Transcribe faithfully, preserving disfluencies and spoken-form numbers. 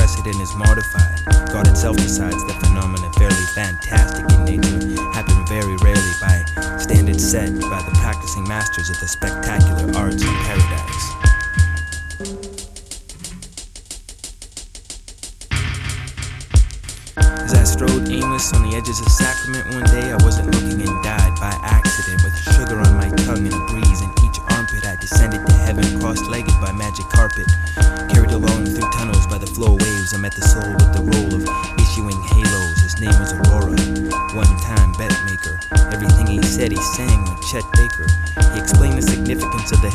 precedent is mortified. God itself decides that phenomena fairly fantastic in nature happen very rarely by standards set by the practicing masters of the spectacular arts in paradise. As I strode aimless on the edges of Sacrament one day, I wasn't looking and died by accident with sugar on my tongue and a breeze in each armpit. I descended to heaven cross-legged by magic carpet, carried along through tunnels by the flow waves. I met the soul with the role of issuing halos. His name was Aurora, one-time bet maker. Everything he said he sang like Chet Baker. He explained the significance of the